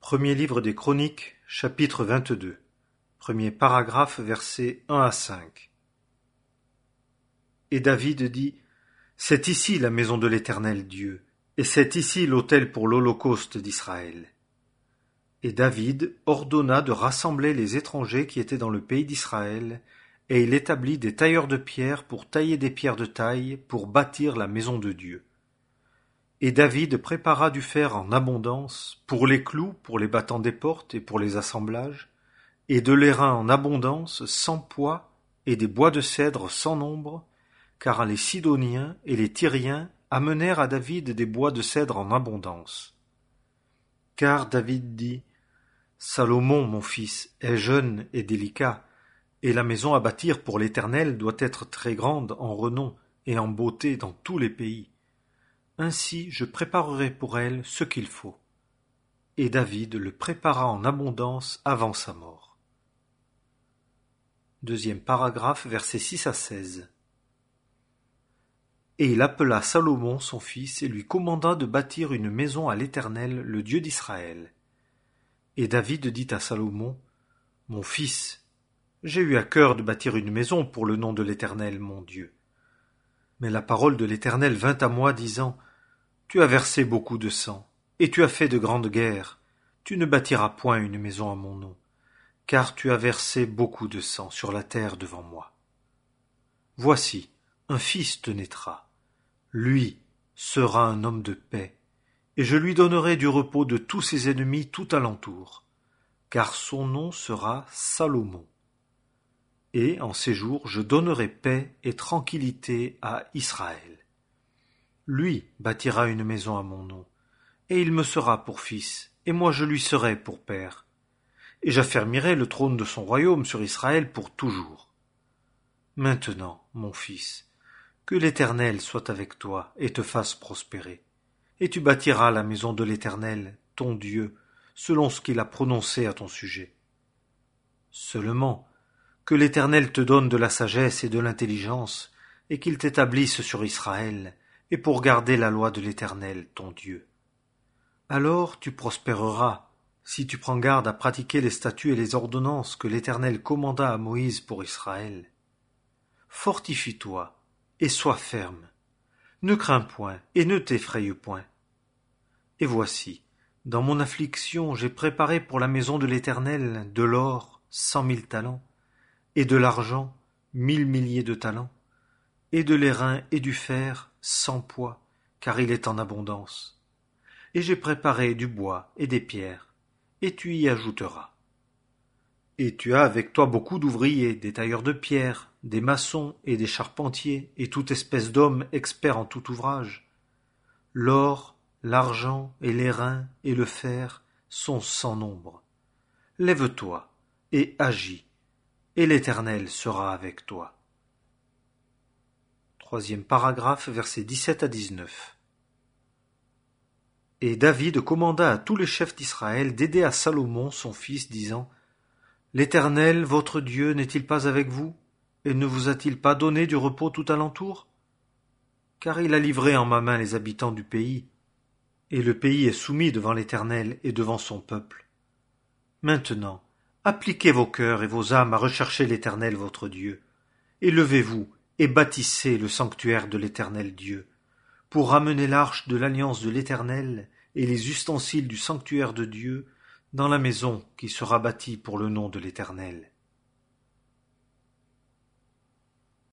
Premier livre des Chroniques, chapitre 22. Premier paragraphe, versets 1 à 5. Et David dit: C'est ici la maison de l'Éternel Dieu, et c'est ici l'autel pour l'holocauste d'Israël. Et David ordonna de rassembler les étrangers qui étaient dans le pays d'Israël, et il établit des tailleurs de pierre pour tailler des pierres de taille pour bâtir la maison de Dieu. Et David prépara du fer en abondance, pour les clous, pour les battants des portes et pour les assemblages, et de l'airain en abondance, sans poids, et des bois de cèdre sans nombre, car les Sidoniens et les Tyriens amenèrent à David des bois de cèdre en abondance. Car David dit: Salomon, mon fils, est jeune et délicat, et la maison à bâtir pour l'Éternel doit être très grande en renom et en beauté dans tous les pays. Ainsi je préparerai pour elle ce qu'il faut. Et David le prépara en abondance avant sa mort. Deuxième paragraphe, versets 6 à 16. Et il appela Salomon son fils et lui commanda de bâtir une maison à l'Éternel, le Dieu d'Israël. Et David dit à Salomon: Mon fils, j'ai eu à cœur de bâtir une maison pour le nom de l'Éternel, mon Dieu. Mais la parole de l'Éternel vint à moi, disant: Tu as versé beaucoup de sang, et tu as fait de grandes guerres. Tu ne bâtiras point une maison à mon nom, car tu as versé beaucoup de sang sur la terre devant moi. Voici, un fils te naîtra. Lui sera un homme de paix, et je lui donnerai du repos de tous ses ennemis tout alentour, car son nom sera Salomon. Et en ces jours je donnerai paix et tranquillité à Israël. Lui bâtira une maison à mon nom, et il me sera pour fils, et moi je lui serai pour père. Et j'affermirai le trône de son royaume sur Israël pour toujours. Maintenant, mon fils, que l'Éternel soit avec toi et te fasse prospérer. Et tu bâtiras la maison de l'Éternel, ton Dieu, selon ce qu'il a prononcé à ton sujet. Seulement, que l'Éternel te donne de la sagesse et de l'intelligence, et qu'il t'établisse sur Israël, et pour garder la loi de l'Éternel, ton Dieu. Alors tu prospéreras, si tu prends garde à pratiquer les statuts et les ordonnances que l'Éternel commanda à Moïse pour Israël. Fortifie-toi, et sois ferme. Ne crains point, et ne t'effraie point. Et voici, dans mon affliction, j'ai préparé pour la maison de l'Éternel de l'or 100 000 talents, et de l'argent 1000 milliers de talents, et de l'airain et du fer sans poids, car il est en abondance. Et j'ai préparé du bois et des pierres, et tu y ajouteras. Et tu as avec toi beaucoup d'ouvriers, des tailleurs de pierre, des maçons et des charpentiers, et toute espèce d'hommes experts en tout ouvrage. L'or, l'argent et l'airain et le fer sont sans nombre. Lève-toi et agis, et l'Éternel sera avec toi. Troisième paragraphe, versets 17 à 19. Et David commanda à tous les chefs d'Israël d'aider à Salomon son fils, disant: L'Éternel, votre Dieu, n'est-il pas avec vous, et ne vous a-t-il pas donné du repos tout alentour? Car il a livré en ma main les habitants du pays, et le pays est soumis devant l'Éternel et devant son peuple. Maintenant, appliquez vos cœurs et vos âmes à rechercher l'Éternel votre Dieu, et levez-vous et bâtissez le sanctuaire de l'Éternel Dieu, pour ramener l'arche de l'alliance de l'Éternel et les ustensiles du sanctuaire de Dieu dans la maison qui sera bâtie pour le nom de l'Éternel.